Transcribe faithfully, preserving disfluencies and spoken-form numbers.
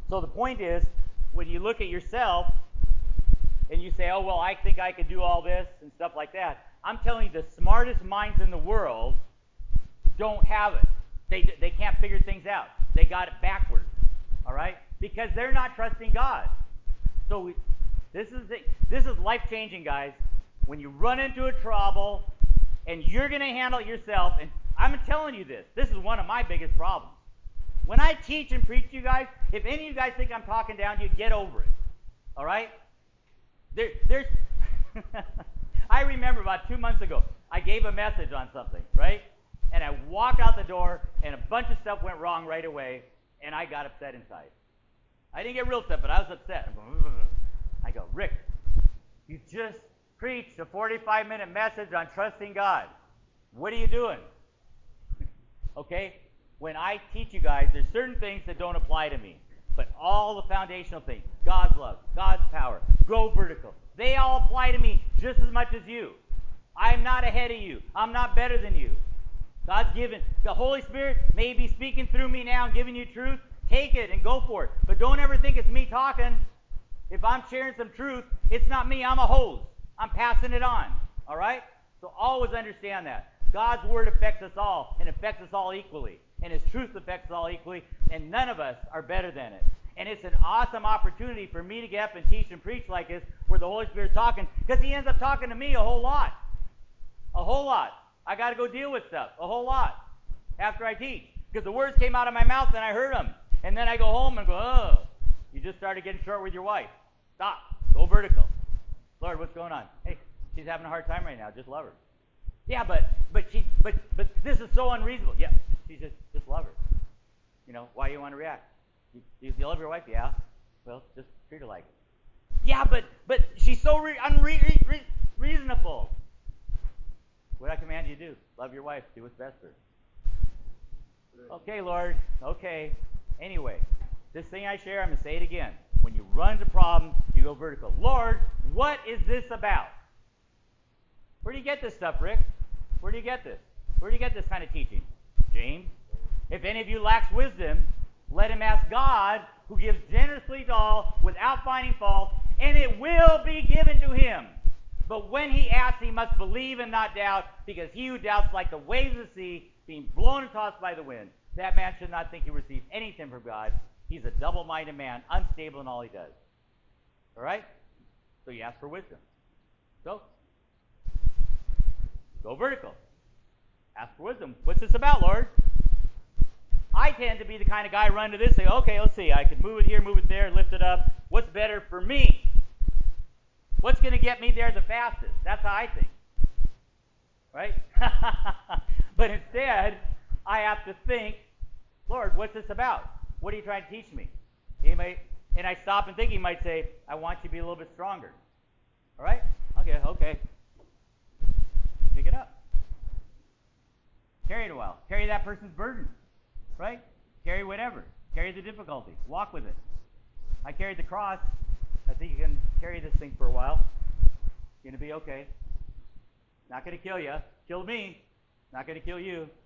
So the point is, when you look at yourself and you say, oh, well, I think I can do all this and stuff like that, I'm telling you, the smartest minds in the world don't have it. They, they can't figure things out. They got it backwards, all right? Because they're not trusting God. So we, this is the, this is life-changing, guys. When you run into a trouble and you're going to handle it yourself, and I'm telling you this, this is one of my biggest problems. When I teach and preach to you guys, if any of you guys think I'm talking down to you, get over it, all right? There, there's, I remember about two months ago, I gave a message on something, right? And I walked out the door, and a bunch of stuff went wrong right away, and I got upset inside. I didn't get real upset, but I was upset. I go, Rick, you just preached a forty-five minute message on trusting God. What are you doing? Okay? When I teach you guys, there's certain things that don't apply to me. But all the foundational things, God's love, God's power, go vertical, they all apply to me just as much as you. I'm not ahead of you. I'm not better than you. God's given, the Holy Spirit may be speaking through me now and giving you truth. Take it and go for it. But don't ever think it's me talking. If I'm sharing some truth, it's not me. I'm a hose. I'm passing it on. All right? So always understand that. God's word affects us all and affects us all equally. And his truth affects us all equally. And none of us are better than it. And it's an awesome opportunity for me to get up and teach and preach like this where the Holy Spirit's talking, because he ends up talking to me a whole lot. A whole lot. I got to go deal with stuff a whole lot after I teach, because the words came out of my mouth and I heard them. And then I go home and go, oh, you just started getting short with your wife. Stop. Go vertical. Lord, what's going on? Hey, she's having a hard time right now. Just love her. Yeah, but but she but but this is so unreasonable. Yeah, she just just love her. You know, why you want to react? You, you, you love your wife? Yeah. Well, just treat her like it. Yeah, but but she's so re- unreasonable. Re- reasonable. What I command you to do? Love your wife. Do what's best for her. Okay, Lord. Okay. Anyway, this thing I share, I'm going to say it again. When you run into problems, you go vertical. Lord, what is this about? Where do you get this stuff, Rick? Where do you get this? Where do you get this kind of teaching? James, if any of you lacks wisdom, let him ask God, who gives generously to all without finding fault, and it will be given to him. But when he asks, he must believe and not doubt, because he who doubts like the waves of the sea, being blown and tossed by the wind. That man should not think he receives anything from God. He's a double-minded man, unstable in all he does. All right? So you ask for wisdom. So, go vertical. Ask for wisdom. What's this about, Lord? I tend to be the kind of guy run to this, say, okay, let's see. I can move it here, move it there, lift it up. What's better for me? What's going to get me there the fastest? That's how I think. Right? But instead, I have to think, Lord, what's this about? What are you trying to teach me? He might, and I stop and think, he might say, I want you to be a little bit stronger. All right? Okay, okay. Pick it up. Carry it a while. Carry that person's burden. Right? Carry whatever. Carry the difficulty. Walk with it. I carried the cross. I think you can carry this thing for a while. It's going to be okay. Not going to kill you. Killed me. Not going to kill you.